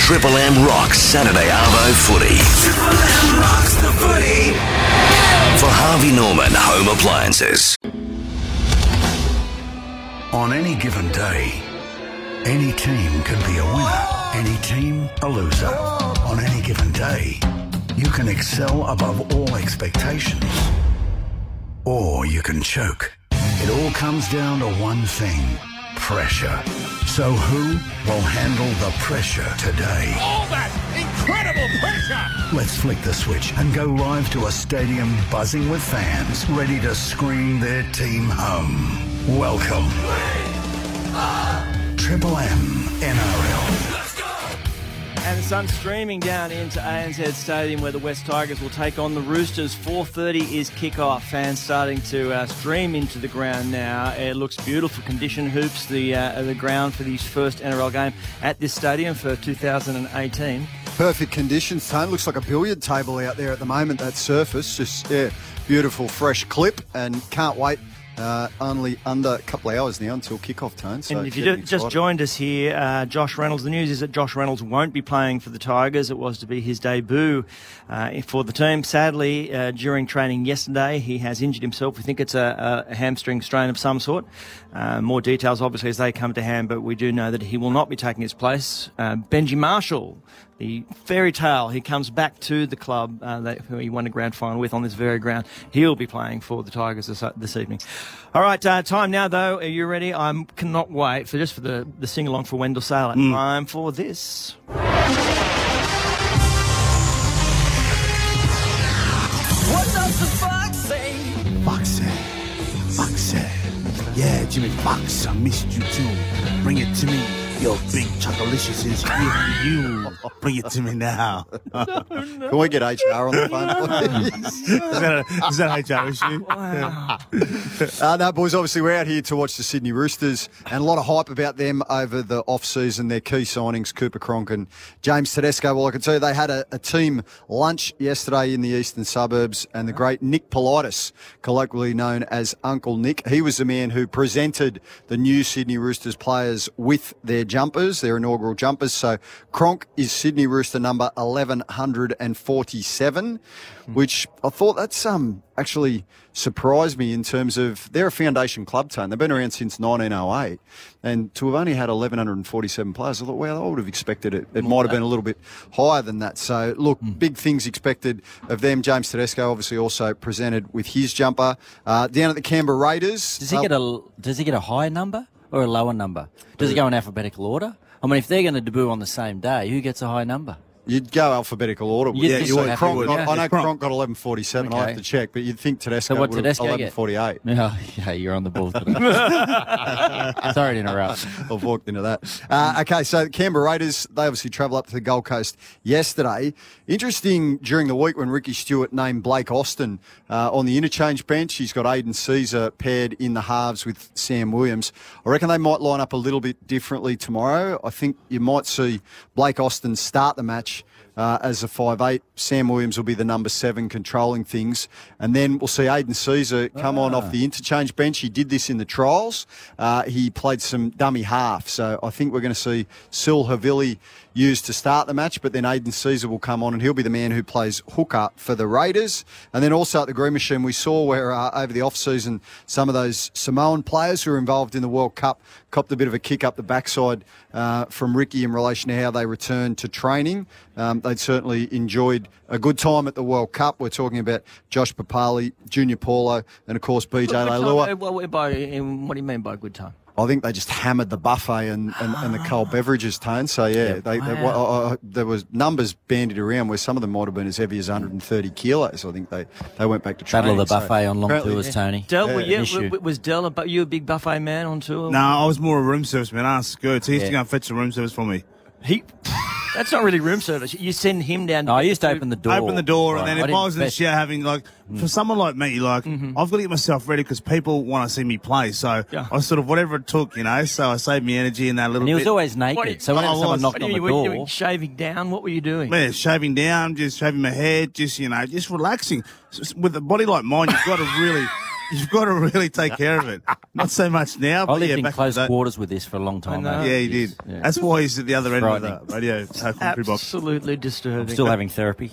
Triple M rocks Saturday Arvo footy. Triple M rocks the footy. For Harvey Norman Home Appliances. On any given day, any team can be a winner, any team a loser. On any given day, you can excel above all expectations, or you can choke. It all comes down to one thing: pressure. So who will handle the pressure today? All that incredible pressure! Let's flick the switch and go live to a stadium buzzing with fans ready to scream their team home. Welcome. Triple M NRL. And the sun's streaming down into ANZ Stadium where the West Tigers will take on the Roosters. 4:30 is kick-off. Fans starting to stream into the ground now. It looks beautiful condition. Hoops the ground for his first NRL game at this stadium for 2018. Perfect conditions, Tone. Looks like a billiard table out there at the moment, that surface. Just, beautiful fresh clip, and can't wait. Only under a couple of hours now until kick-off, Tone. So and if you just joined us here, Josh Reynolds, the news is that Josh Reynolds won't be playing for the Tigers. It was to be his debut for the team. Sadly, during training yesterday, he has injured himself. We think it's a hamstring strain of some sort. More details, obviously, as they come to hand, but we do know that he will not be taking his place. Benji Marshall, the fairy tale, he comes back to the club who he won a grand final with on this very ground. He'll be playing for the Tigers this evening. All right, time now, though. Are you ready? I cannot wait for the sing-along for Wendell Sailor. Time for this. What does the fox say? Fox said, yeah, Jimmy Fox, I missed you too. Bring it to me. Yo, big chocolicious is here for you. Bring it to me now. Can we get HR on the phone, please? Is that HR issue? Wow. No, boys, obviously we're out here to watch the Sydney Roosters, and a lot of hype about them over the off-season. Their key signings, Cooper Cronk and James Tedesco. Well, I can tell you they had a team lunch yesterday in the eastern suburbs, and the great Nick Politis, colloquially known as Uncle Nick, he was the man who presented the new Sydney Roosters players with their jumpers, their inaugural jumpers. So Cronk is Sydney Rooster number 1147, which I thought that's actually surprised me in terms of they're a foundation club, Tone. They've been around since 1908, and to have only had 1147 players, I thought, well, I would have expected it might have been a little bit higher than that. So look, big things expected of them. James Tedesco obviously also presented with his jumper. Down at the Canberra Raiders, does he get a higher number or a lower number? Does it go in alphabetical order? I mean, if they're going to debut on the same day, who gets a high number? You'd go alphabetical order. Yeah, you would. Cronk, I know Cronk got 1147. Okay. I have to check, but you'd think Tedesco So what would have Tedesco get? 1148. Yeah, you're on the ball today. Sorry to interrupt. I've walked into that. Okay, so the Canberra Raiders, they obviously travel up to the Gold Coast yesterday. Interesting, during the week when Ricky Stewart named Blake Austin on the interchange bench, he's got Aiden Caesar paired in the halves with Sam Williams. I reckon they might line up a little bit differently tomorrow. I think you might see Blake Austin start the match as a 5'8". Sam Williams will be the number 7 controlling things. And then we'll see Aiden Caesar come on off the interchange bench. He did this in the trials. He played some dummy half. So I think we're going to see Sil Havili used to start the match, but then Aiden Caesar will come on and he'll be the man who plays hooker for the Raiders. And then also at the Green Machine, we saw where over the off-season some of those Samoan players who were involved in the World Cup copped a bit of a kick up the backside from Ricky in relation to how they returned to training. They'd certainly enjoyed a good time at the World Cup. We're talking about Josh Papali, Junior Paulo, and of course BJ Leilua. What do you mean by a good time? I think they just hammered the buffet and the cold beverages, Tone. So, yeah, there was numbers bandied around where some of them might have been as heavy as 130 kilos. I think they went back to training. Battle of the buffet on long tours, Tony. Del, was Del, you a big buffet man on tour? No, I was more a room service man. Ask Gertz. He used to go and fetch the room service for me. That's not really room service. You send him down. I used to open the door. And then if I was in the shower having, for someone like me, I've got to get myself ready because people want to see me play. So I sort of, whatever it took, so I saved me energy in that little bit. And he was always naked. So whenever someone knocked on the door. Were you shaving down? What were you doing? Yeah, shaving down, just shaving my head, just relaxing. With a body like mine, you've got to really you've got to really take care of it. Not so much now. I But lived in back close in the day- quarters with this for a long time. know. mate. Yeah, he did. Yeah. That's why he's at the other end of Frightening. the radio commentary box. Absolutely disturbing. Still having therapy.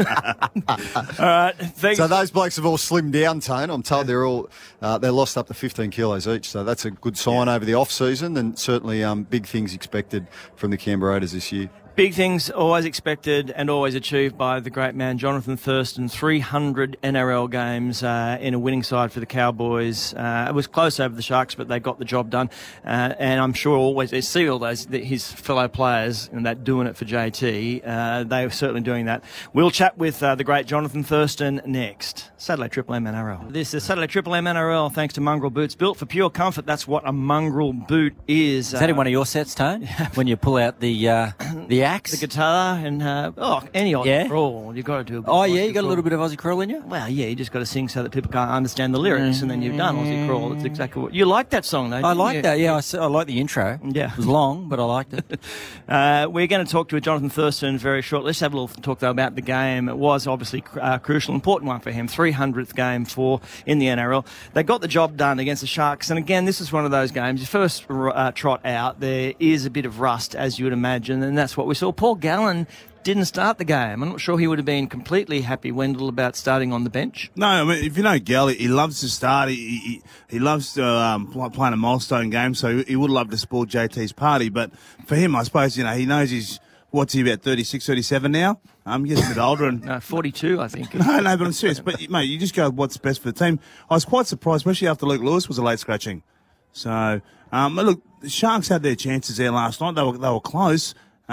All right. Thanks. So those blokes have all slimmed down, Tone. I'm told they're all they lost up to 15 kilos each. So that's a good sign over the off season, and certainly big things expected from the Canberra Raiders this year. Big things always expected and always achieved by the great man Jonathan Thurston. 300 NRL games in a winning side for the Cowboys. It was close over the Sharks, but they got the job done. And I'm sure always they see all those his fellow players and that doing it for JT. They were certainly doing that. We'll chat with the great Jonathan Thurston next. Saturday Triple M NRL. This is Saturday Triple M NRL thanks to Mongrel Boots. Built for pure comfort. That's what a mongrel boot is. Is that in one of your sets, Tone? When you pull out the axe? The guitar and any Aussie Yeah? crawl. You've got to do a bit Oh, of yeah, Aussie you got a crawl. little bit of Aussie crawl in you? Well, yeah, you just got to sing so that people can't understand the lyrics, and then you've done Aussie crawl. That's exactly what you like that song, though. I like that, yeah. I like the intro. Yeah. It was long, but I liked it. We're going to talk to Jonathan Thurston very shortly. Let's have a little talk, though, about the game. It was obviously crucial, important one for him. 300th game in the NRL. They got the job done against the Sharks, and again, this is one of those games. You first trot out, there is a bit of rust, as you would imagine, and that's what we saw. Paul Gallen didn't start the game. I'm not sure he would have been completely happy, Wendell, about starting on the bench. No, I mean, if you know Gal, he loves to start. He loves to playing a milestone game, so he would love to spoil JT's party. But for him, I suppose, he knows what's he, about 36, 37 now? Getting a bit older. And 42, I think. No, but I'm serious. But, mate, you just go with what's best for the team. I was quite surprised, especially after Luke Lewis was a late scratching. So, look, the Sharks had their chances there last night. They were close.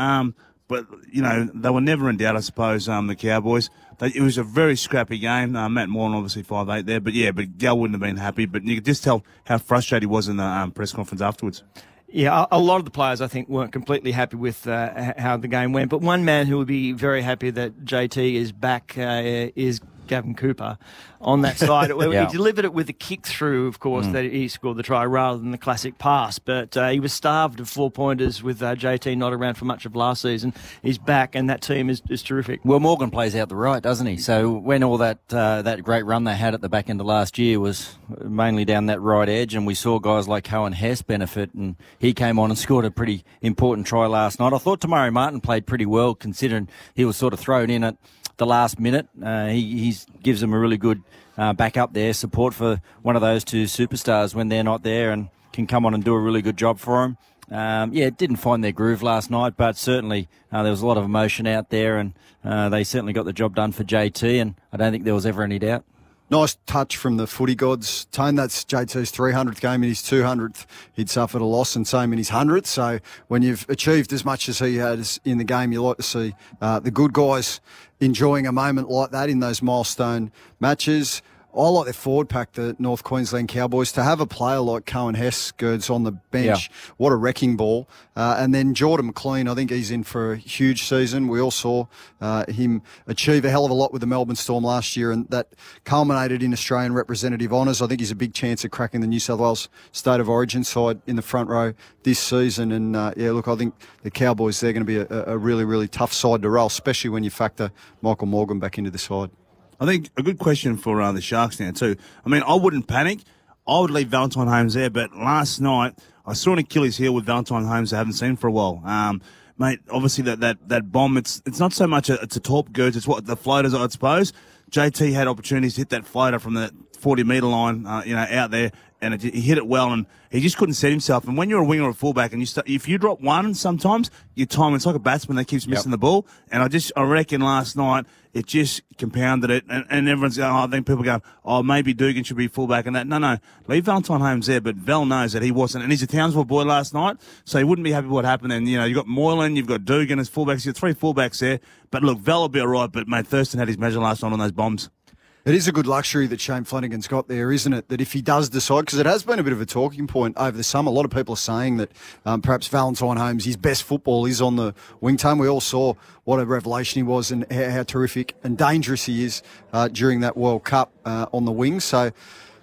But, they were never in doubt, I suppose, the Cowboys. It was a very scrappy game. Matt Moran, obviously, 5'8" there. But Gal wouldn't have been happy. But you could just tell how frustrated he was in the press conference afterwards. Yeah, a lot of the players, I think, weren't completely happy with how the game went. But one man who would be very happy that JT is back is Gavin Cooper on that side. Yeah. He delivered it with a kick through, of course, that he scored the try rather than the classic pass. But he was starved of 4-pointers with JT not around for much of last season. He's back, and that team is terrific. Well, Morgan plays out the right, doesn't he? So when all that great run they had at the back end of last year was mainly down that right edge, and we saw guys like Cohen Hess benefit, and he came on and scored a pretty important try last night. I thought Tamari Martin played pretty well, considering he was sort of thrown in at the last minute. He gives them a really good backup there, support for one of those two superstars when they're not there, and can come on and do a really good job for them. Didn't find their groove last night, but certainly there was a lot of emotion out there, and they certainly got the job done for JT, and I don't think there was ever any doubt. Nice touch from the footy gods. Tone, that's JT's 300th game. In his 200th, he'd suffered a loss, and same in his 100th. So when you've achieved as much as he has in the game, you like to see the good guys enjoying a moment like that in those milestone matches. I like their forward pack, the North Queensland Cowboys, to have a player like Cohen Heskirds on the bench. Yeah. What a wrecking ball. And then Jordan McLean, I think he's in for a huge season. We all saw him achieve a hell of a lot with the Melbourne Storm last year, and that culminated in Australian representative honours. I think he's a big chance of cracking the New South Wales State of Origin side in the front row this season. And, look, I think the Cowboys, they're going to be a really, really tough side to roll, especially when you factor Michael Morgan back into the side. I think a good question for the Sharks now too. I mean, I wouldn't panic. I would leave Valentine Holmes there, but last night I saw an Achilles heel with Valentine Holmes I haven't seen for a while. Mate, obviously that bomb, it's not so much it's a top girds, it's what the floaters, I suppose. JT had opportunities to hit that floater from the 40-metre line, out there, and he hit it well, and he just couldn't set himself. And when you're a winger or a fullback, and if you drop one, sometimes your time, it's like a batsman that keeps missing the ball. And I reckon last night it just compounded it, and everyone's going, I think people going, maybe Dugan should be fullback and that. No, leave Valentine Holmes there, but Val knows that he wasn't, and he's a Townsville boy last night, so he wouldn't be happy with what happened. And you've got Moylan, you've got Dugan as fullbacks, you've got three fullbacks there. But look, Val will be all right, but mate, Thurston had his measure last night on those bombs. It is a good luxury that Shane Flanagan's got there, isn't it? That if he does decide, because it has been a bit of a talking point over the summer, a lot of people are saying that perhaps Valentine Holmes, his best football is on the wing tone. We all saw what a revelation he was and how terrific and dangerous he is during that World Cup on the wing. So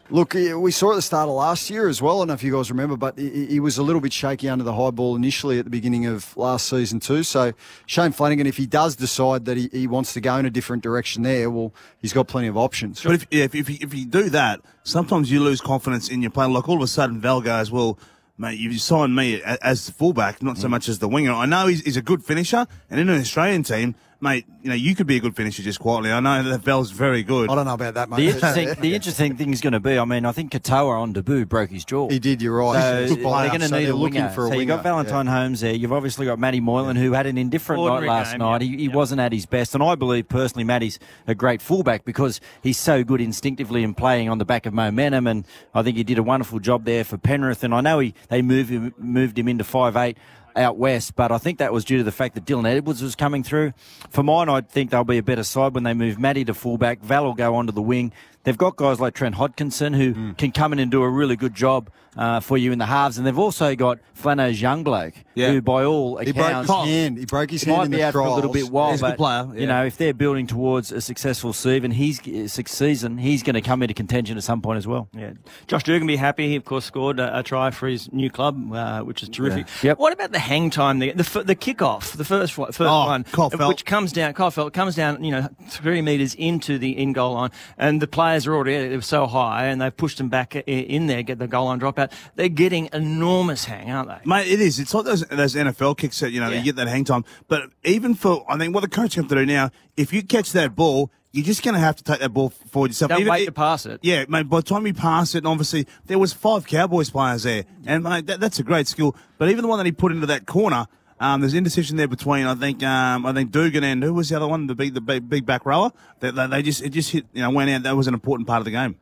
Look, we saw at the start of last year as well. I don't know if you guys remember, but he was a little bit shaky under the high ball initially at the beginning of last season too. So Shane Flanagan, if he does decide that he wants to go in a different direction there, well, he's got plenty of options. But if you do that, sometimes you lose confidence in your play. Like all of a sudden, Val goes, well, mate, you've signed me as the fullback, not so much as the winger. I know he's a good finisher, and in an Australian team, mate, you could be a good finisher just quietly. I know that Val's very good. I don't know about that, mate. The interesting thing is going to be, I think Katoa on debut broke his jaw. He did, you're right. So they're going to need a winger. So you've got Valentine Holmes there. You've obviously got Matty Moylan, who had an indifferent night last night. He wasn't at his best. And I believe, personally, Matty's a great fullback because he's so good instinctively in playing on the back of momentum. And I think he did a wonderful job there for Penrith. And I know they moved him into 5'8", out west, but I think that was due to the fact that Dylan Edwards was coming through. For mine, I think they'll be a better side when they move Matty to fullback. Val will go onto the wing. They've got guys like Trent Hodkinson who can come in and do a really good job for you in the halves, and they've also got Flano's young bloke, who by all accounts... He broke his hand in the trials. Might be out for a little bit while, he's a good player. Yeah. You know, if they're building towards a successful season, he's going to come into contention at some point as well. Yeah, Josh Dugan be happy. He, of course, scored a try for his new club, which is terrific. Yeah. Yep. What about the hang time, the kick-off, the first one, which comes down, Kyle Felt comes down, 3 metres into the in-goal line, and the players are already, they were so high, and they've pushed them back in there, get the goal line dropout. They're getting enormous hang, aren't they? Mate, it is. It's like those NFL kicks that, you get that hang time. But even I think what the coach have to do now, if you catch that ball, you're just going to have to take that ball forward yourself. Don't wait to pass it. Yeah, mate, by the time you pass it, and obviously there was 5 Cowboys players there. And, mate, that's a great skill. But even the one that he put into that corner, there's indecision there between, I think Dugan and who was the other one, the big back rower? It just hit, went out. That was an important part of the game.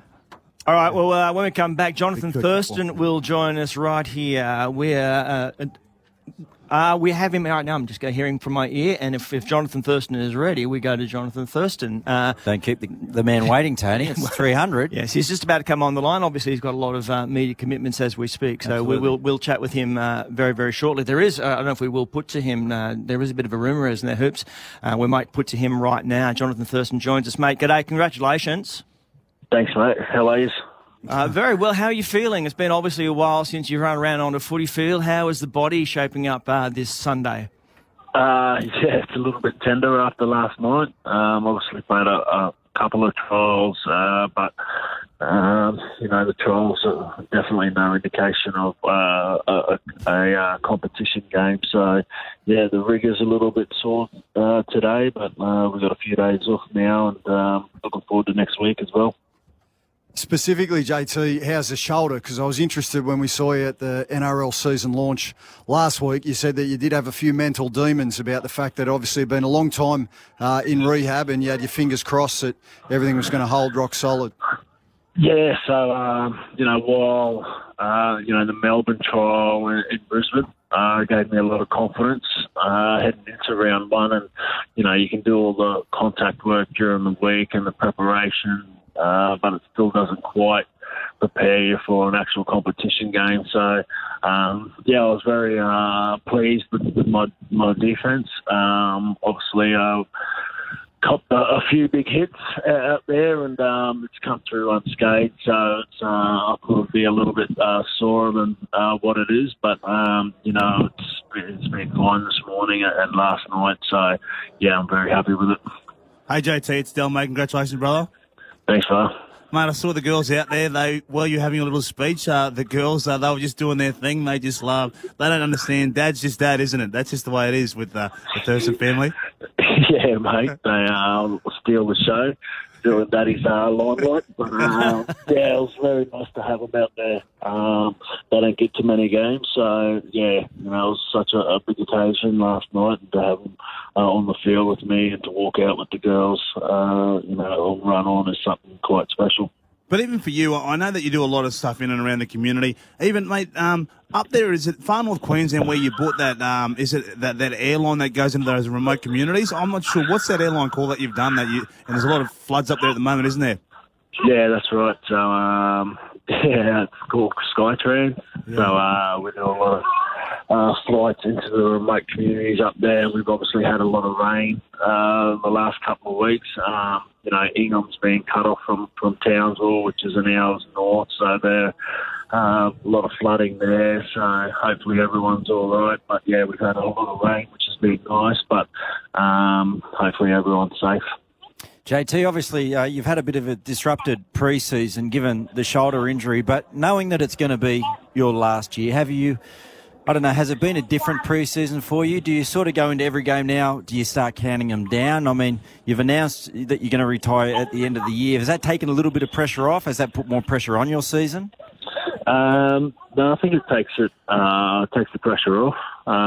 All right, well, when we come back, Jonathan Thurston will join us right here. We have him right now. I'm just hearing from my ear, and if Jonathan Thurston is ready, we go to Jonathan Thurston. Don't keep the man waiting, Tony. It's 300. Yes, he's just about to come on the line. Obviously, he's got a lot of media commitments as we speak, so we'll chat with him very, very shortly. There is, I don't know if we will put to him, there is a bit of a rumour, isn't there, Hoops? We might put to him right now. Jonathan Thurston joins us, mate. G'day, congratulations. Thanks, mate. How are you? Very well. How are you feeling? It's been obviously a while since you run around on a footy field. How is the body shaping up this Sunday? It's a little bit tender after last night. Obviously played a couple of trials, but the trials are definitely no indication of a competition game. So, the rigor's a little bit sore today, but we've got a few days off now, and looking forward to next week as well. Specifically, JT, how's the shoulder? Because I was interested when we saw you at the NRL season launch last week. You said that you did have a few mental demons about the fact that obviously it'd been a long time in rehab, and you had your fingers crossed that everything was going to hold rock solid. Yeah, so, while, the Melbourne trial in Brisbane gave me a lot of confidence heading into round one, and, you can do all the contact work during the week and the preparation, but it still doesn't quite prepare you for an actual competition game. So, I was very pleased with my defence. Obviously, copped a few big hits out there, and it's come through unscathed. So I thought it'd be a little bit sore than what it is, but it's been fine this morning and last night. So I'm very happy with it. Hey JT, it's Del, mate. Congratulations, brother. Thanks, fella. Mate, I saw the girls out there. While you were having a little speech, the girls, they were just doing their thing. They just love. They don't understand. Dad's just dad, isn't it? That's just the way it is with the Thurston family. Yeah, mate. They steal the show, doing Daddy's limelight. But it was very nice to have them out there. They don't get too many games, so it was such a big occasion last night, and to have them on the field with me and to walk out with the girls, all run on is something quite special. But even for you, I know that you do a lot of stuff in and around the community. Even, mate, up there, is it Far North Queensland where you bought that, is it that airline that goes into those remote communities? I'm not sure. What's that airline called that you've done? And there's a lot of floods up there at the moment, isn't there? Yeah, that's right. So, it's called Skytrans. Yeah. So, we do a lot of flights into the remote communities up there. We've obviously had a lot of rain the last couple of weeks. Ingham's been cut off from Townsville, which is an hour's north, so there a lot of flooding there. So hopefully everyone's all right. But yeah, we've had a lot of rain, which has been nice. But hopefully everyone's safe. JT, obviously you've had a bit of a disrupted pre-season given the shoulder injury, but knowing that it's going to be your last year, has it been a different pre-season for you? Do you sort of go into every game now? Do you start counting them down? I mean, you've announced that you're going to retire at the end of the year. Has that taken a little bit of pressure off? Has that put more pressure on your season? No, I think it takes the pressure off.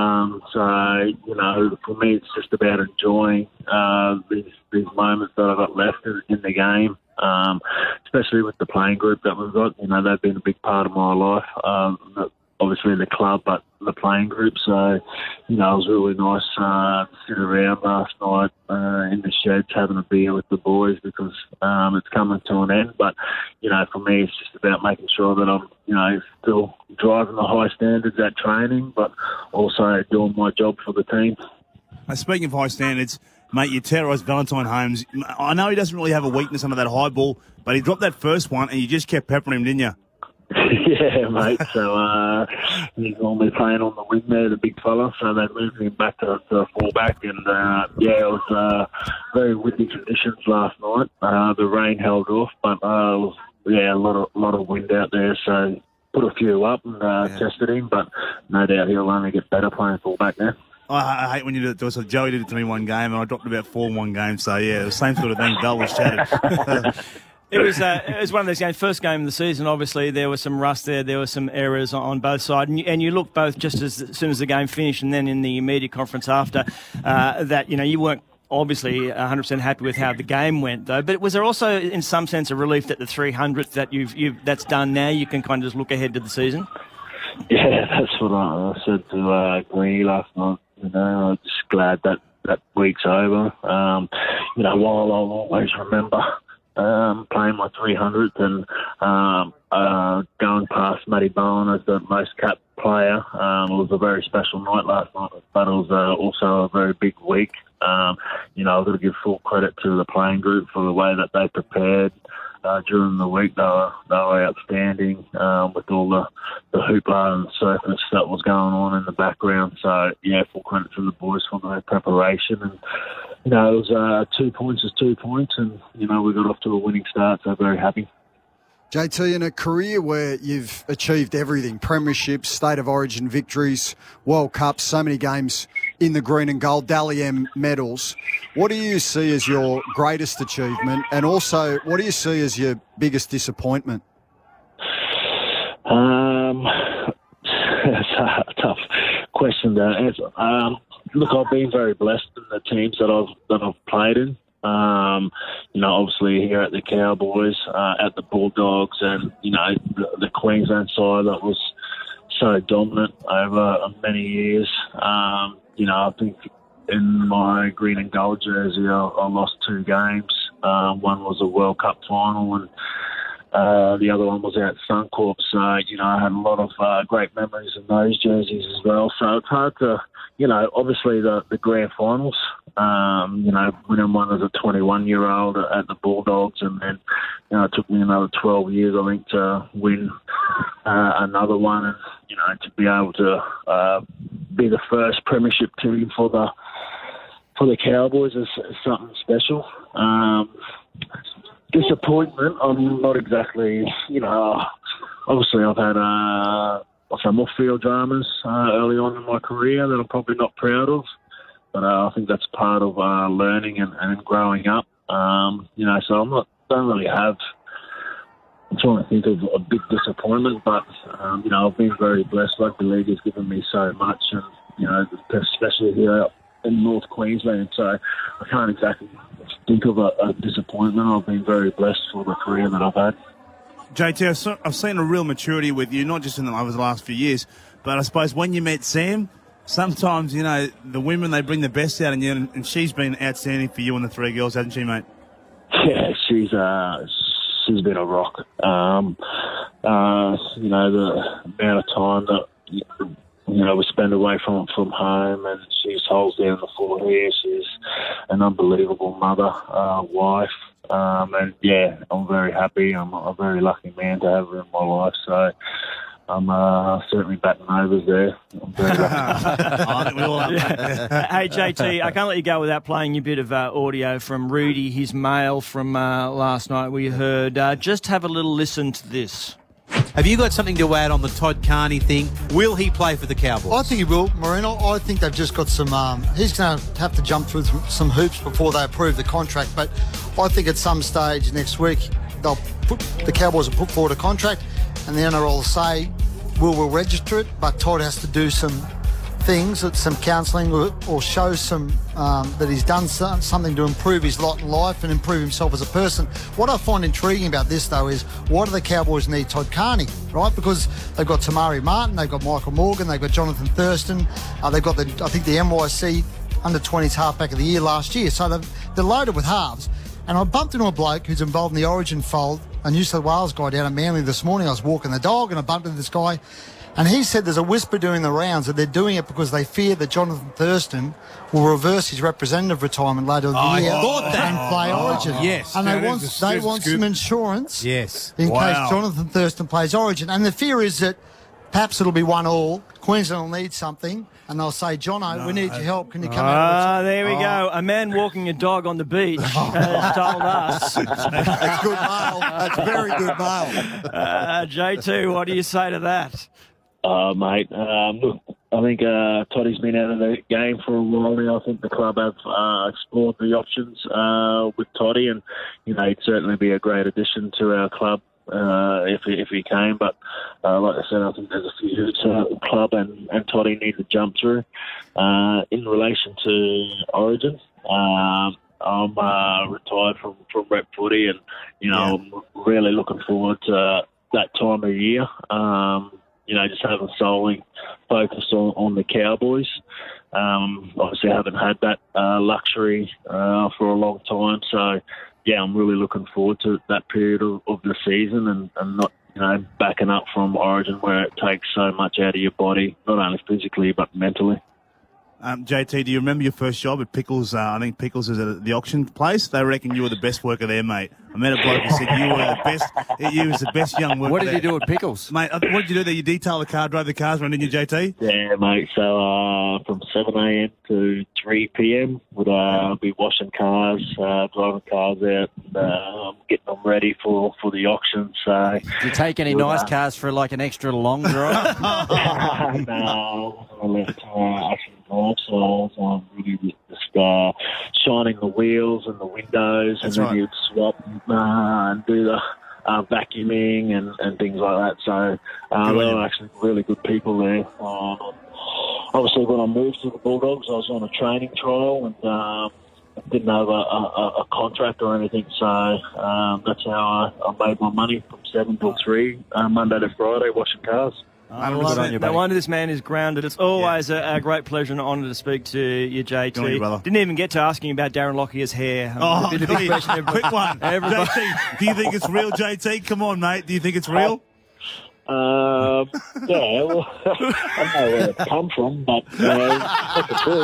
For me, it's just about enjoying these moments that I've got left in the game, especially with the playing group that we've got. They've been a big part of my life. Obviously the club, but the playing group. So, it was really nice to sit around last night in the sheds having a beer with the boys because it's coming to an end. But, for me, it's just about making sure that I'm, still driving the high standards at training, but also doing my job for the team. Speaking of high standards, mate, you terrorised Valentine Holmes. I know he doesn't really have a weakness under that high ball, but he dropped that first one and you just kept peppering him, didn't you? Yeah, mate. So he's normally playing on the wing there, the big fella. So they moved him back to fullback, and it was very windy conditions last night. The rain held off, but it was a lot of wind out there. So put a few up and tested him, but no doubt he'll only get better playing fullback now. I hate when you do it to us. So Joey did it to me one game, and I dropped about 4 in one game. So yeah, the same sort of thing. Bell was shattered. It was one of those games. First game of the season, obviously, there was some rust there. There were some errors on both sides. And you looked both just as soon as the game finished and then in the media conference after that, you weren't obviously 100% happy with how the game went, though. But was there also, in some sense, a relief that the 300th that that's done now, you can kind of just look ahead to the season? Yeah, that's what I said to Greeny last night. I'm just glad that week's over. While I'll always remember playing my 300th and going past Matty Bowen as the most capped player. It was a very special night last night, but it was also a very big week. I've got to give full credit to the playing group for the way that they prepared during the week. They were outstanding with all the hoopla and circus that was going on in the background. So, yeah, full credit to the boys for their preparation. And it was 2 points is 2 points, and, we got off to a winning start, so very happy. JT, in a career where you've achieved everything, premierships, state of origin victories, World Cups, so many games in the green and gold, Dally M medals, what do you see as your greatest achievement, and also what do you see as your biggest disappointment? That's a tough question to answer. Look, I've been very blessed in the teams that I've played in. Obviously here at the Cowboys, at the Bulldogs, and the Queensland side that was so dominant over many years. I think in my green and gold jersey, I lost 2 games. One was a World Cup final, and the other one was out at Suncorp. So I had a lot of great memories in those jerseys as well. So it's hard to. Obviously the grand finals, winning one as a 21-year-old at the Bulldogs, and then, it took me another 12 years, I think, to win another one, and, to be able to be the first premiership team for the Cowboys is something special. Disappointment, I'm not exactly, obviously I've had some off-field dramas early on in my career that I'm probably not proud of, but I think that's part of learning and growing up. So don't really have. I'm trying to think of a big disappointment, but I've been very blessed. Like, the league has given me so much, and especially here in North Queensland. So I can't exactly think of a disappointment. I've been very blessed for the career that I've had. JT, I've seen a real maturity with you, not just over the last few years, but I suppose when you met Sam, sometimes, the women, they bring the best out in you, and she's been outstanding for you and the 3 girls, hasn't she, mate? Yeah, she's been a rock. The amount of time that we spend away from home, and she holds down the fort here. She's an unbelievable mother, wife, and yeah, I'm very happy. I'm a very lucky man to have her in my life. So I'm certainly batting overs there. I'm very lucky. Hey, JT, I can't let you go without playing a bit of audio from Rudy, his mail from last night we heard. Just have a little listen to this. Have you got something to add on the Todd Carney thing? Will he play for the Cowboys? I think he will, Marino. I think they've just got some... he's going to have to jump through some hoops before they approve the contract, but I think at some stage next week the Cowboys will put forward a contract and the NRL will say, we'll register it, but Todd has to do some things, some counselling or show some that he's done something to improve his lot in life and improve himself as a person. What I find intriguing about this, though, is why do the Cowboys need Todd Carney, right? Because they've got Tamari Martin, they've got Michael Morgan, they've got Jonathan Thurston, they've got, the NYC under-20s halfback of the year last year. So they're loaded with halves. And I bumped into a bloke who's involved in the Origin fold, a New South Wales guy down at Manly this morning. I was walking the dog and I bumped into this guy. And he said there's a whisper doing the rounds that they're doing it because they fear that Jonathan Thurston will reverse his representative retirement later in the year and play Origin. Yes. And they want some insurance in case Jonathan Thurston plays Origin. And the fear is that perhaps it'll be 1-1. Queensland will need something. And they'll say, Jono, we need your help. Can you come out? There we go. A man walking a dog on the beach has told us. That's good mail. That's very good mail. J2, what do you say to that? Mate, look, I think Toddy's been out of the game for a while now. I think the club have explored the options with Toddy, and he'd certainly be a great addition to our club if he came. But like I said, I think there's a few hoops the club and Toddy need to jump through. In relation to Origin, I'm retired from rep footy, and I'm really looking forward to that time of year. Just having solely focused on the Cowboys. Obviously, I haven't had that luxury for a long time. So, yeah, I'm really looking forward to that period of the season and not, backing up from Origin where it takes so much out of your body, not only physically but mentally. JT, do you remember your first job at Pickles? I think Pickles is at the auction place. They reckon you were the best worker there, mate. I met a bloke who said you were the best. You was the best young worker. What did you do at Pickles, mate? What did you do there? You detailed the car, drove the cars around, didn't you, JT? Yeah, mate. So from 7 a.m. to 3 p.m. would be washing cars, driving cars out, and getting them ready for the auction. So, did you take any nice cars for like an extra long drive? No, I left actually. So I was really just shining the wheels and the windows. That's and then right. you'd swap and do the vacuuming and things like that. So there were actually really good people there. Obviously, when I moved to the Bulldogs, I was on a training trial and didn't have a contract or anything. So that's how I made my money from 7 till 3, Monday to Friday, washing cars. I love it. No wonder this man is grounded. It's always a great pleasure and an honour to speak to you, JT. Good on you, brother. Didn't even get to asking about Darren Lockyer's hair. Quick one. JT, do you think it's real, JT? Come on, mate. Do you think it's real? Yeah, well, I don't know where it come from, but it's good.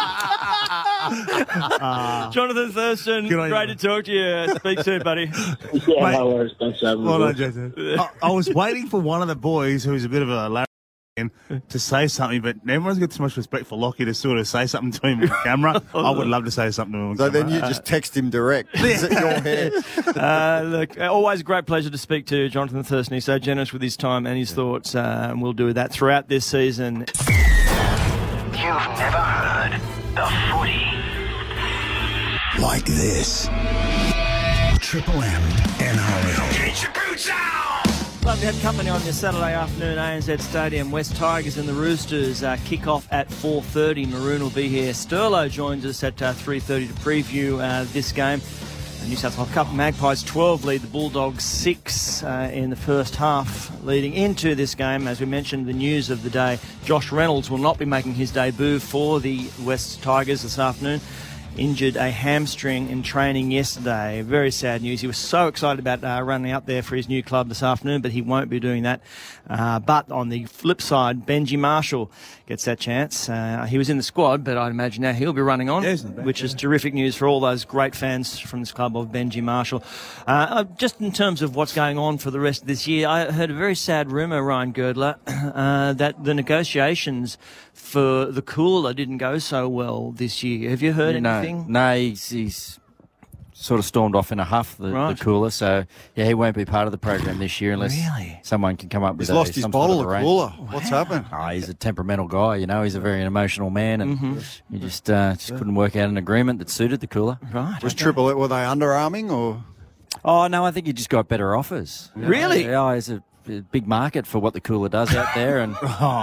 Jonathan Thurston, great to talk to you. Speak soon, buddy. Yeah, no worries. Thanks for having me. Well done, JT. I was waiting for one of the boys who's a bit of a to say something, but everyone's got too much respect for Lockie to sort of say something to him on camera. I would love to say something to him on camera. So then you just text him direct. Is it your hair? Look, always a great pleasure to speak to Jonathan Thurston. He's so generous with his time and his thoughts, and we'll do that throughout this season. You've never heard the footy like this. Triple M NRL. Get your boots out! Love to have company on this Saturday afternoon, ANZ Stadium. West Tigers and the Roosters kick off at 4:30. Maroon will be here. Sterlo joins us at 3:30 to preview this game. New South Wales Cup Magpies 12 lead the Bulldogs 6 in the first half. Leading into this game, as we mentioned, the news of the day, Josh Reynolds will not be making his debut for the West Tigers this afternoon. injured a hamstring in training yesterday. Very sad news. He was so excited about running out there for his new club this afternoon, but he won't be doing that. But on the flip side, Benji Marshall gets that chance. He was in the squad, but I'd imagine now he'll be running on, which is terrific news for all those great fans from this club of Benji Marshall. Just in terms of what's going on for the rest of this year, I heard a very sad rumour, Ryan Girdler, that the negotiations for the cooler didn't go so well this year. Have you heard anything? No, he's sort of stormed off in a huff, the cooler. So, yeah, he won't be part of the program this year unless someone can come up with He's lost his bottle of cooler. What's happened? Oh, he's a temperamental guy, you know. He's a very emotional man, and he just couldn't work out an agreement that suited the cooler. Right. Was Triple Eight, were they underarming or? Oh, no, I think he just got better offers. Really? Yeah, there's a big market for what the cooler does out there, and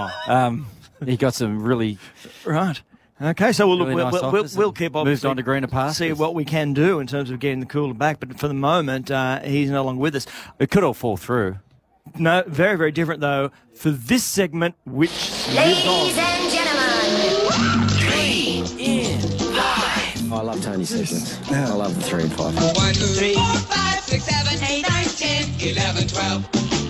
he got some really... Right. Okay, so we'll keep on. Moved on to greener pastures. See what we can do in terms of getting the cooler back. But for the moment, he's no longer with us. It could all fall through. No, very, very different though for this segment, which Ladies and gentlemen, 3 in 5. I love Tony's segments. I love the 3 and 5. 1, 2, 3, 4, 5, 6, 7, 8, 9, 10, 11, 12.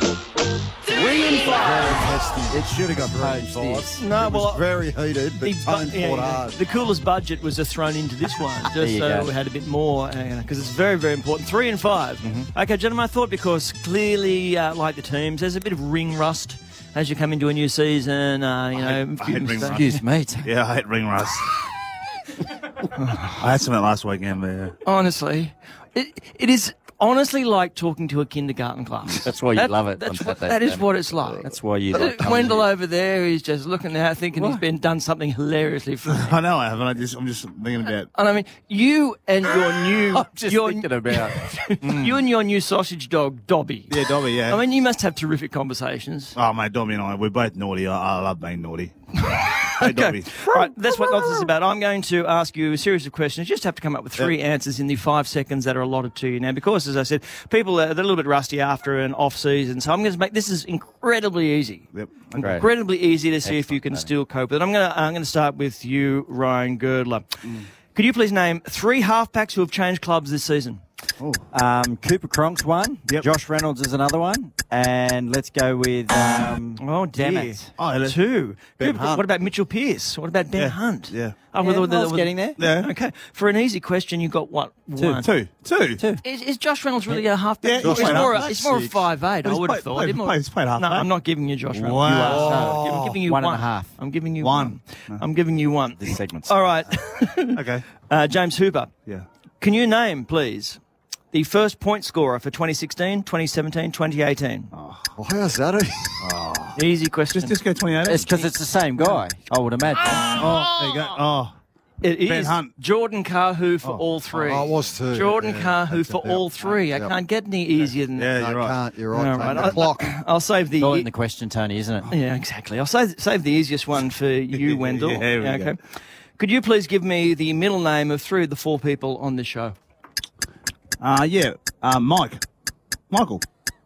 3 and 5. It should have got 3 and 5. No, it was very heated, but Tone fought hard. The cooler's budget was just thrown into this one, just so we had a bit more, because it's very, very important. 3 and 5. Okay, gentlemen, I thought because clearly, like the teams, there's a bit of ring rust as you come into a new season. I hate ring rust. Excuse me. Yeah, I hate ring rust. I had some of that last weekend there. Honestly, it is honestly like talking to a kindergarten class. That's why you love it. That is what it's like. That's why you like Wendell over there, he's just looking out thinking he's done something hilariously funny. I know I haven't. I'm just thinking about. And I mean, you and your new... I'm just thinking about... You and your new sausage dog, Dobby. Yeah, Dobby, yeah. I mean, you must have terrific conversations. Oh, mate, Dobby and I, we're both naughty. I love being naughty. Hey, Dobby. Right, that's what this is about. I'm going to ask you a series of questions. You just have to come up with 3 answers in the 5 seconds that are allotted to you. Now, because, as I said, people are a little bit rusty after an off-season, so I'm going to make this is incredibly easy. Yep. Incredibly easy to see if you can still cope with it. I'm going to start with you, Ryan Girdler. Could you please name 3 halfbacks who have changed clubs this season? Cooper Cronk's one. Yep. Josh Reynolds is another one. And let's go with... oh, dear. Damn it. 2. Ben Hunt. What about Mitchell Pearce? What about Ben Hunt? Yeah. I was getting there. Yeah. Okay. For an easy question, you got what? 1. 2. Is Josh Reynolds really a halfback? Yeah, He's more a 5'8", I would have thought. He's played halfback. No, I'm not giving you Josh Reynolds. Wow. I'm giving you 1.5. I'm giving you 1. I'm giving you 1. This segment's... All right. Okay. James Hooper. Yeah. Can you name, please, the first point scorer for 2016, 2017, 2018? Why is that? Easy question. Just go 2018. It's because it's the same guy, I would imagine. Oh, there you go. Oh. It Ben is Hunt. Jordan Carhu for all 3. Oh, it was 2. Jordan Carhu for all 3. I can't get any easier than that. Yeah, you're right. Can't. You're right. All Tony. right. The clock. I'll save the... It's all in the question, Tony, isn't it? Yeah, exactly. I'll save the easiest one for you, Wendell. Yeah, here we go. Could you please give me the middle name of 3 of the 4 people on this show? Mike. Michael.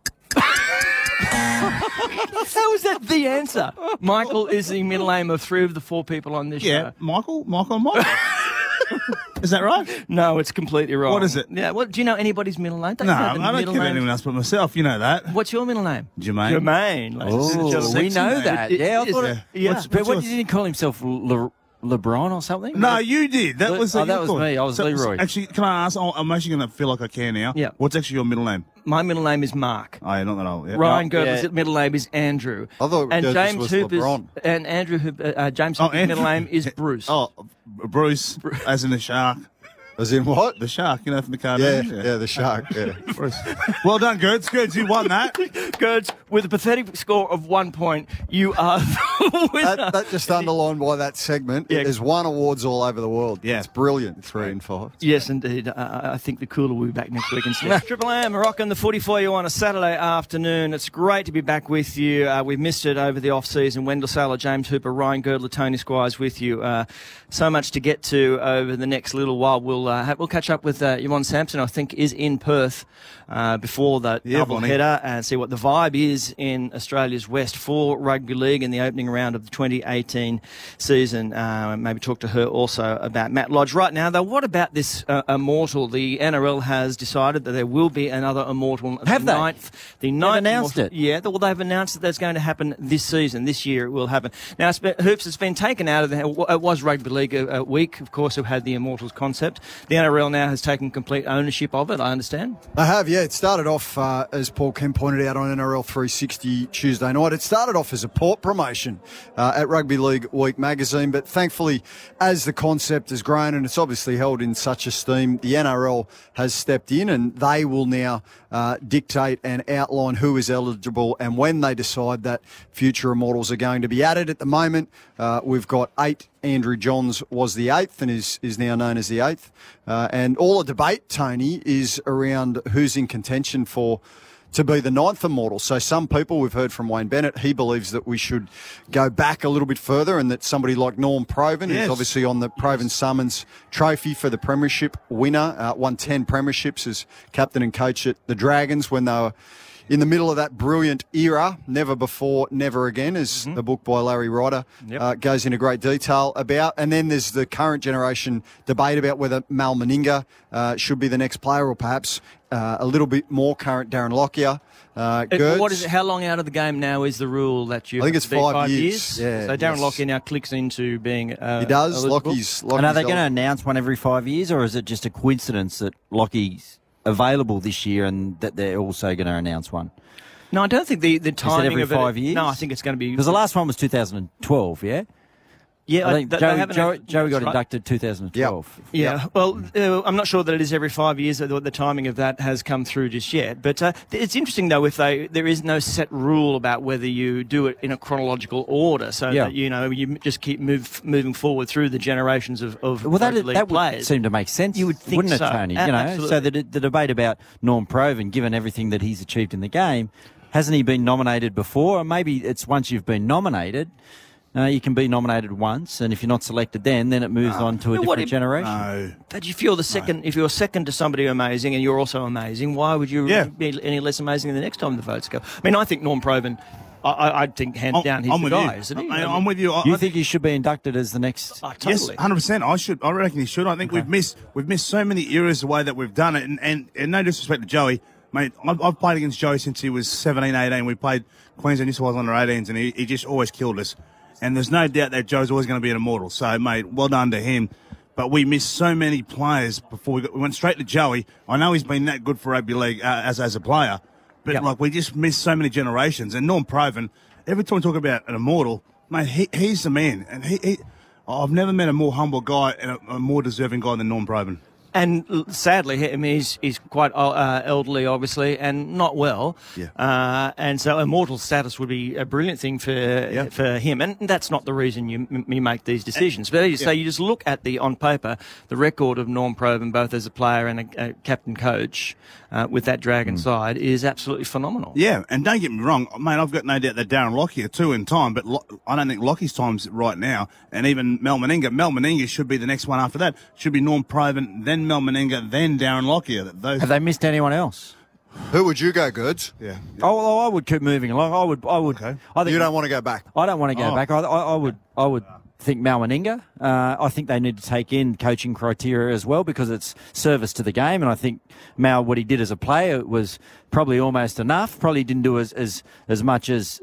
How is that the answer? Michael is the middle name of 3 of the 4 people on this Yeah, show. Michael and Mike. Is that right? No, it's completely wrong. What is it? Yeah. Well, do you know anybody's middle name? No, I don't care anyone else but myself. You know that. What's your middle name? Jermaine. Jermaine. Oh, we know that. Yeah, I thought it... Yeah. But what did he call himself? LeBron or something? No, you did. That was that was me. I was Leroy. Actually, can I ask? I'm actually going to feel like I care now. Yeah. What's actually your middle name? My middle name is Mark. Oh, yeah, not that old. Yeah. Ryan Girdler's middle name is Andrew. I thought and Girdler's James was Hooper's LeBron. and Andrew James Hooper's middle name is Bruce. Oh, Bruce, as in the shark. As in what? The shark, you know, from the Yeah, cartoon. yeah, the shark. Yeah. Bruce. Well done, Gerds. Gerds, you won that. Gerds, with a pathetic score of 1 point, you are the winner. That just underlined by that segment. Yeah. There's won awards all over the world. Yeah. It's brilliant. 3 and 5. Yes, indeed. I think the cooler will be back next week instead. Triple M rocking the footy for you on a Saturday afternoon. It's great to be back with you. We've missed it over the off-season. Wendell Saylor, James Hooper, Ryan Girdler, Tony Squires with you. So much to get to over the next little while. We'll we'll catch up with Yvonne Sampson, I think, is in Perth before the double header and see what the vibe is in Australia's West for rugby league in the opening round of the 2018 season. Maybe talk to her also about Matt Lodge. Right now, though, what about this Immortal? The NRL has decided that there will be another Immortal. Have they? The ninth announced Immortal, it? Yeah, well, they've announced that that's going to happen this season. This year it will happen. Now, Hoops has been taken out of it was Rugby League a week, of course, who had the Immortals concept. The NRL now has taken complete ownership of it, I understand. They have, yeah. It started off, as Paul Kemp pointed out on NRL 360 Tuesday night, it started off as a port promotion at Rugby League Week magazine, but thankfully, as the concept has grown and it's obviously held in such esteem, the NRL has stepped in and they will now dictate and outline who is eligible and when they decide that future Immortals are going to be added. At the moment, we've got 8. Andrew Johns was the 8th and is now known as the 8th. And all the debate, Tony, is around who's in contention to be the 9th Immortal. So some people, we've heard from Wayne Bennett, he believes that we should go back a little bit further and that somebody like Norm Provan, who's obviously on the Provan Summons trophy for the premiership winner, won 10 premierships as captain and coach at the Dragons when they were in the middle of that brilliant era, Never Before, Never Again, as the book by Larry Ryder goes into great detail about. And then there's the current generation debate about whether Mal Meninga should be the next player or perhaps a little bit more current Darren Lockyer. What is it? How long out of the game now is the rule that you? I think it's 5 years. Yeah, so Darren Lockyer now clicks into being. He does. Lockie's and are they going to announce one every 5 years, or is it just a coincidence that Lockie's available this year and that they're also going to announce one? No, I don't think the timing every of 5 years. No, I think it's going to be because the last one was 2012. Yeah. Yeah, I think Joey got inducted 2012. Yeah, well, I'm not sure that it is every 5 years. The timing of that has come through just yet. But it's interesting, though, there is no set rule about whether you do it in a chronological order, so that you just keep moving forward through the generations of rugby league that players. Would seem to make sense. You would think, wouldn't so. it, Tony? Absolutely. So the debate about Norm Provan, given everything that he's achieved in the game, hasn't he been nominated before? Or maybe it's once you've been nominated. You can be nominated once, and if you're not selected then it moves on to a different generation. No. But if you're if you're second to somebody amazing and you're also amazing, why would you be any less amazing the next time the votes go? I mean, I think Norm Provan, I think hands down he's the guy, isn't he? I'm with you. You think he should be inducted as the next? Totally. Yes, 100%. I reckon he should. I think we've missed so many eras the way that we've done it, and no disrespect to Joey. Mate, I've played against Joey since he was 17, 18. We played Queensland, New South Wales under 18s, and he just always killed us. And there's no doubt that Joe's always going to be an Immortal. So, mate, well done to him. But we missed so many players before we went straight to Joey. I know he's been that good for rugby league as a player, but we just missed so many generations. And Norm Provan, every time we talk about an Immortal, mate, he's the man. And I've never met a more humble guy and a more deserving guy than Norm Provan. And sadly, I mean, he's quite elderly, obviously, and not well. Yeah. And so Immortal status would be a brilliant thing for him. And that's not the reason you make these decisions. But as you say, you just look at on paper, the record of Norm Provan, both as a player and a captain coach with that Dragon side, is absolutely phenomenal. Yeah, and don't get me wrong, mate, I've got no doubt that Darren Lockyer too in time, but I don't think Lockyer's time's right now. And even Mal Meninga. Mal Meninga should be the next one after that. Should be Norm Provan, then Mal Meninga, then Darren Lockyer. Have they missed anyone else? Who would you go, Goods? Yeah. Oh, I would keep moving along. I would. Okay. I think you don't want to go back. I don't want to go back. I would think Mal Meninga. I think they need to take in coaching criteria as well because it's service to the game. And I think Mal, what he did as a player was probably almost enough. Probably didn't do as much as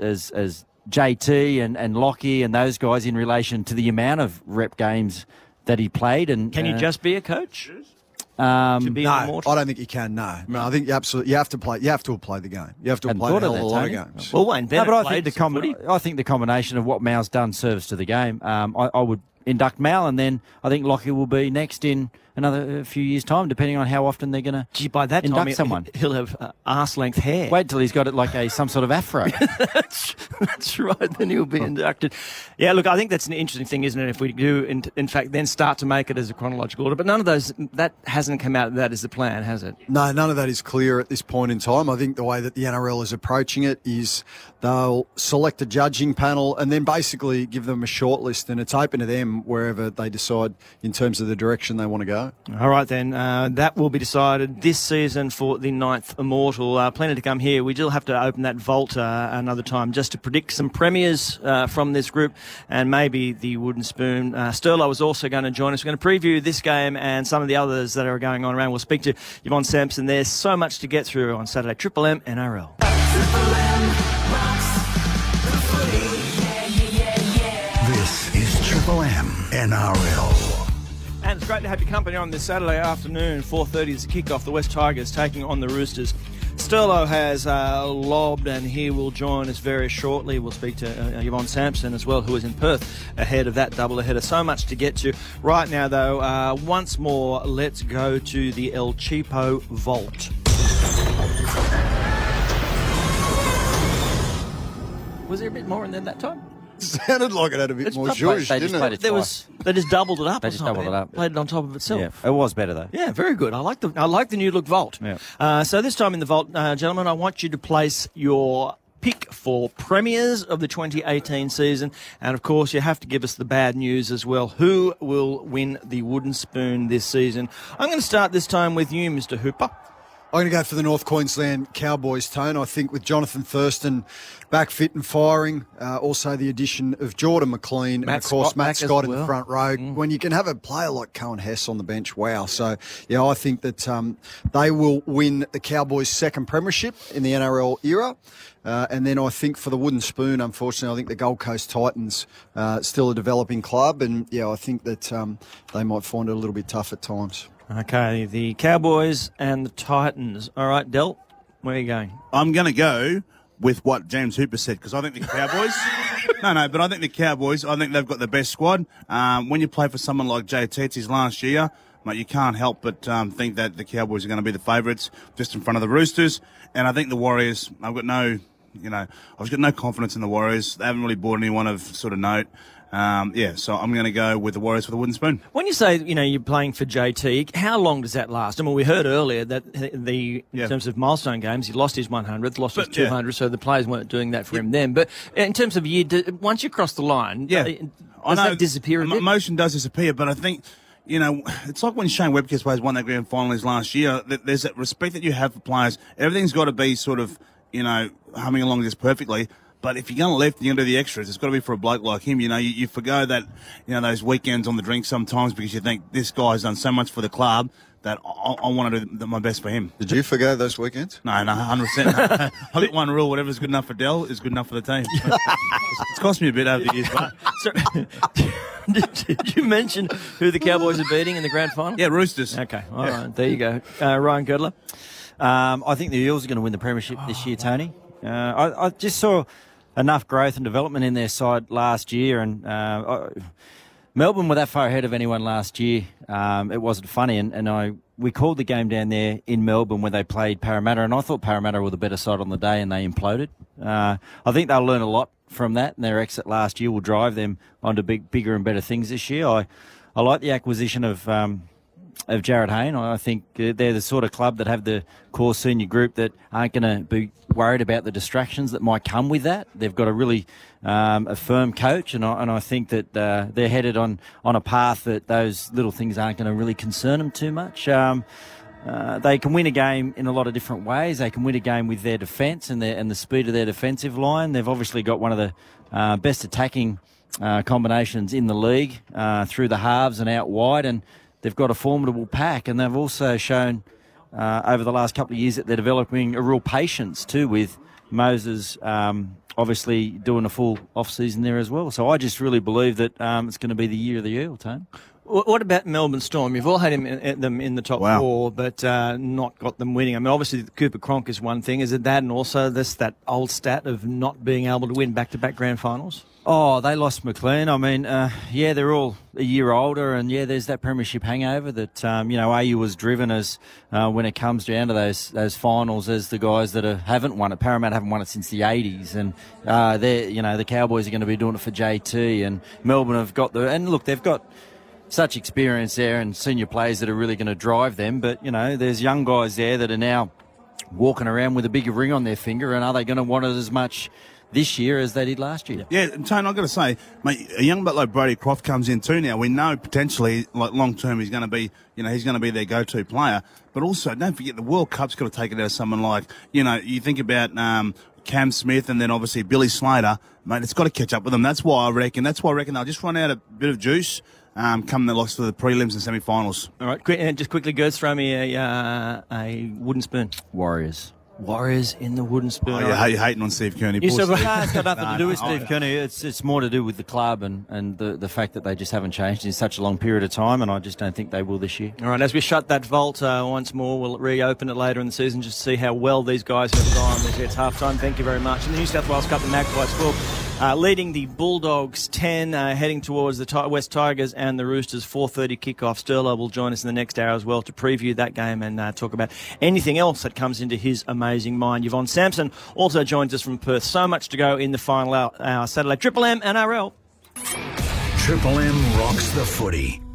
JT and Lockie and those guys in relation to the amount of rep games that he played. And can you just be a coach? To be Immortal? I don't think you can. No, I think you have to play. You have to play the game. You have to play a lot of games. Well, Wayne Bennett but I think the combination of what Mal's done serves to the game. I would induct Mal, and then I think Lockie will be next in another few years' time, depending on how often they're going to by that induct time someone. He'll have arse-length hair. Wait till he's got it like some sort of afro. That's right, then he'll be inducted. Yeah, look, I think that's an interesting thing, isn't it, if we do, in fact, then start to make it as a chronological order. But none of those, that hasn't come out, that is the plan, has it? No, none of that is clear at this point in time. I think the way that the NRL is approaching it is they'll select a judging panel and then basically give them a short list, and it's open to them them wherever they decide in terms of the direction they want to go. All right, then. That will be decided this season for the 9th Immortal. Plenty to come here. We will have to open that vault another time just to predict some premiers from this group and maybe the Wooden Spoon. Sterlo is also going to join us. We're going to preview this game and some of the others that are going on around. We'll speak to Yvonne Sampson. There's so much to get through on Saturday. Triple M NRL. This is Triple M NRL. And it's great to have your company on this Saturday afternoon. 4:30 is the kickoff. The West Tigers taking on the Roosters. Sterlo has lobbed, and he will join us very shortly. We'll speak to Yvonne Sampson as well, who is in Perth ahead of that doubleheader. So much to get to. Right now, though, once more, let's go to the El Cheapo Vault. Was there a bit more in there that time? Sounded like it had a bit more zhuzh, didn't it? They just doubled it up. They just doubled it up. Played it on top of itself. Yeah, it was better though. Yeah, very good. I like the new look vault. Yeah. So this time in the vault, gentlemen, I want you to place your pick for premiers of the 2018 season, and of course you have to give us the bad news as well. Who will win the Wooden Spoon this season? I'm going to start this time with you, Mr. Hooper. I'm going to go for the North Queensland Cowboys, Tone. I think with Jonathan Thurston back fit and firing, also the addition of Jordan McLean and, of course, Matt Scott in the front row. When you can have a player like Cohen Hess on the bench, wow. So, yeah, I think that they will win the Cowboys' second premiership in the NRL era. And then I think for the Wooden Spoon, unfortunately, I think the Gold Coast Titans still a developing club. And, yeah, I think that they might find it a little bit tough at times. Okay, the Cowboys and the Titans. All right, Del, where are you going? I'm going to go with what James Hooper said, because I think the Cowboys... but I think the Cowboys, I think they've got the best squad. When you play for someone like Jay Tetsis last year, mate, you can't help but think that the Cowboys are going to be the favourites just in front of the Roosters. And I think the Warriors, I've got no confidence in the Warriors. They haven't really bought anyone of sort of note. So I'm going to go with the Warriors for the Wooden Spoon. When you say, you're playing for JT, how long does that last? I mean, we heard earlier that in terms of milestone games, he lost his 100th, lost his 200, so the players weren't doing that for him then. But in terms of once you cross the line, does that disappear a bit? Emotion does disappear, but I think, it's like when Shane Webcke's players won that grand final last year. There's that respect that you have for players. Everything's got to be sort of, humming along just perfectly. But if you're going to lift and you're going to do the extras, it's got to be for a bloke like him. You forgo that, those weekends on the drink sometimes because you think this guy's done so much for the club that I want to do my best for him. Did you forgo those weekends? No, 100%. I got one rule: whatever's good enough for Dell is good enough for the team. It's cost me a bit over the years, but. Did you mention who the Cowboys are beating in the grand final? Yeah, Roosters. Okay, all right, there you go. Ryan Girdler? I think the Eels are going to win the premiership this year, Tony. I just saw enough growth and development in their side last year, and Melbourne were that far ahead of anyone last year. It wasn't funny, and we called the game down there in Melbourne where they played Parramatta, and I thought Parramatta were the better side on the day, and they imploded. I think they'll learn a lot from that, and their exit last year will drive them onto bigger and better things this year. I like the acquisition of Jared Hayne. I think they're the sort of club that have the core senior group that aren't going to be worried about the distractions that might come with that. They've got a really a firm coach, and I think that they're headed on a path that those little things aren't going to really concern them too much. They can win a game in a lot of different ways. They can win a game with their defence and the speed of their defensive line. They've obviously got one of the best attacking combinations in the league through the halves and out wide, and they've got a formidable pack, and they've also shown over the last couple of years that they're developing a real patience too, with Moses obviously doing a full off-season there as well. So I just really believe that it's going to be the year of the Earl, Tone. What about Melbourne Storm? You've all had them in the top four, but not got them winning. I mean, obviously, Cooper Cronk is one thing. Is it that, and also that old stat of not being able to win back-to-back grand finals? Oh, they lost McLean. I mean, they're all a year older, and there's that premiership hangover that AU was driven as when it comes down to those finals as the guys that haven't won it. Parramatta haven't won it since the 80s, and the Cowboys are going to be doing it for JT, and Melbourne have got they've got such experience there and senior players that are really going to drive them. But there's young guys there that are now walking around with a bigger ring on their finger, and are they going to want it as much this year as they did last year. Yeah, and Tone, I've got to say, mate, a young bloke like Brody Croft comes in too now. We know potentially, like long term, he's going to be, he's going to be their go-to player. But also, don't forget the World Cup's got to take it out of someone like, you think about Cam Smith and then obviously Billy Slater. Mate, it's got to catch up with them. That's why I reckon they'll just run out a bit of juice. Come the loss to the prelims and semi-finals. All right, just quickly, Gertz, throw me a wooden spoon. Warriors in the wooden spoon. Oh, you're hating on Steve Kearney. It's got nothing to do with Steve Kearney. It's more to do with the club and the fact that they just haven't changed in such a long period of time, and I just don't think they will this year. All right, as we shut that vault once more, we'll reopen it later in the season just to see how well these guys have gone. It's half-time. Thank you very much. In the New South Wales Cup, the Magpies 12, leading the Bulldogs 10, heading towards the West Tigers and the Roosters 4:30 kickoff. Sterlo will join us in the next hour as well to preview that game and talk about anything else that comes into his amazing mind. Yvonne Sampson also joins us from Perth. So much to go in the final hour. Saturday Triple M NRL. Triple M rocks the footy.